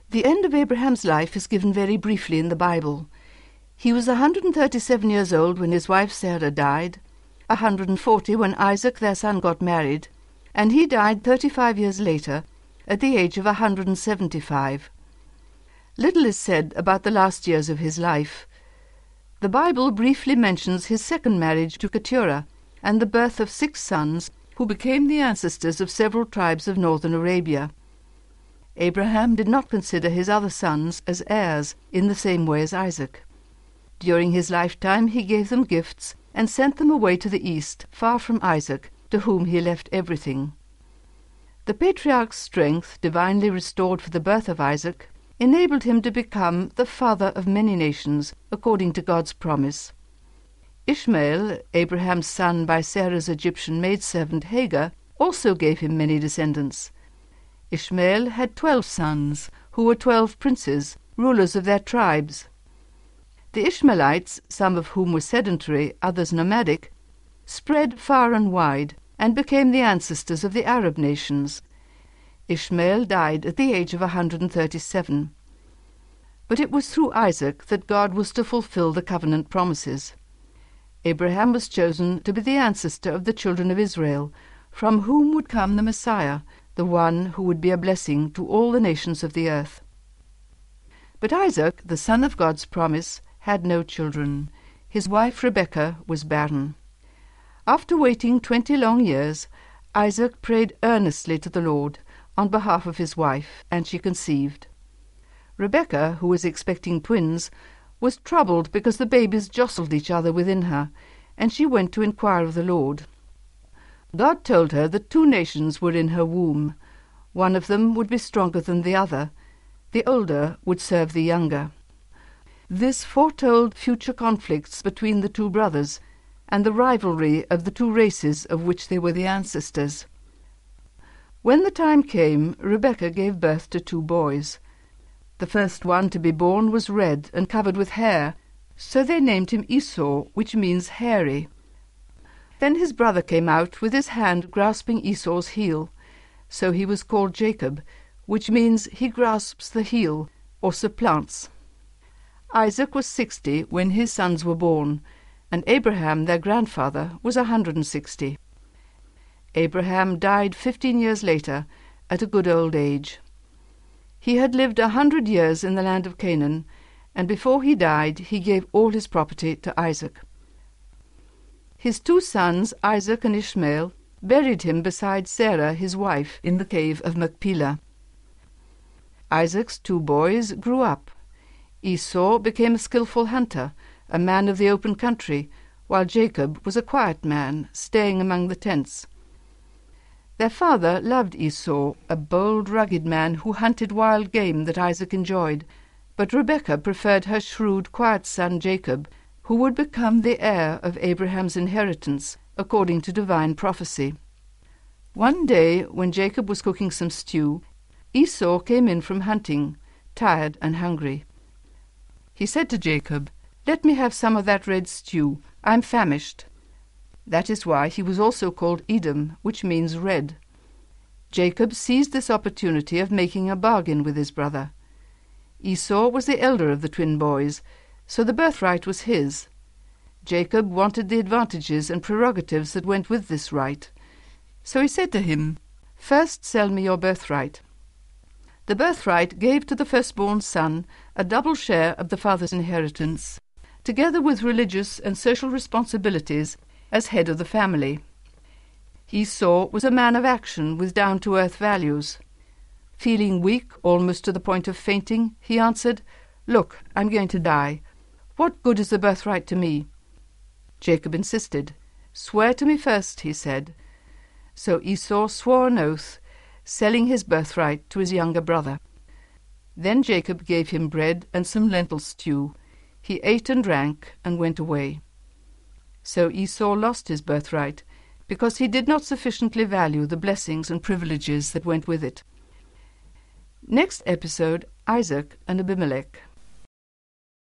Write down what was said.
The end of Abraham's life is given very briefly in the Bible. He was 137 years old when his wife Sarah died, 140 when Isaac, their son, got married, and he died 35 years later at the age of 175. Little is said about the last years of his life. The Bible briefly mentions his second marriage to Keturah and the birth of 6 sons who became the ancestors of several tribes of northern Arabia. Abraham did not consider his other sons as heirs in the same way as Isaac. During his lifetime he gave them gifts and sent them away to the east, far from Isaac, to whom he left everything. The patriarch's strength, divinely restored for the birth of Isaac, enabled him to become the father of many nations, according to God's promise. Ishmael, Abraham's son by Sarah's Egyptian maidservant Hagar, also gave him many descendants. Ishmael had 12 sons, who were 12 princes, rulers of their tribes. The Ishmaelites, some of whom were sedentary, others nomadic, spread far and wide, and became the ancestors of the Arab nations. Ishmael died at the age of 137. But it was through Isaac that God was to fulfill the covenant promises. Abraham was chosen to be the ancestor of the children of Israel, from whom would come the Messiah, the one who would be a blessing to all the nations of the earth. But Isaac, the son of God's promise, had no children. His wife Rebekah was barren. After waiting 20 long years, Isaac prayed earnestly to the Lord on behalf of his wife, and she conceived. Rebekah, who was expecting twins, was troubled because the babies jostled each other within her, and she went to inquire of the Lord. God told her that 2 nations were in her womb. One of them would be stronger than the other. The older would serve the younger. This foretold future conflicts between the 2 brothers, and the rivalry of the 2 races of which they were the ancestors. When the time came, Rebekah gave birth to 2 boys. The first one to be born was red and covered with hair, so they named him Esau, which means hairy. Then his brother came out with his hand grasping Esau's heel, so he was called Jacob, which means he grasps the heel, or supplants. Isaac was 60 when his sons were born, and Abraham, their grandfather, was 160. Abraham died 15 years later, at a good old age. He had lived 100 years in the land of Canaan, and before he died he gave all his property to Isaac. His 2 sons, Isaac and Ishmael, buried him beside Sarah his wife in the cave of Machpelah. Isaac's 2 boys grew up. Esau became a skillful hunter, a man of the open country, while Jacob was a quiet man, staying among the tents. Their father loved Esau, a bold, rugged man who hunted wild game that Isaac enjoyed, but Rebekah preferred her shrewd, quiet son Jacob, who would become the heir of Abraham's inheritance, according to divine prophecy. One day, when Jacob was cooking some stew, Esau came in from hunting, tired and hungry. He said to Jacob, "Let me have some of that red stew. I'm famished." That is why he was also called Edom, which means red. Jacob seized this opportunity of making a bargain with his brother. Esau was the elder of the twin boys, so the birthright was his. Jacob wanted the advantages and prerogatives that went with this right. So he said to him, "First sell me your birthright." The birthright gave to the firstborn son a double share of the father's inheritance, together with religious and social responsibilities as head of the family. Esau was a man of action with down-to-earth values. Feeling weak, almost to the point of fainting, he answered, "Look, I'm going to die. What good is the birthright to me?" Jacob insisted. "Swear to me first," he said. So Esau swore an oath, selling his birthright to his younger brother. Then Jacob gave him bread and some lentil stew. He ate and drank and went away. So Esau lost his birthright, because he did not sufficiently value the blessings and privileges that went with it. Next episode, Isaac and Abimelech.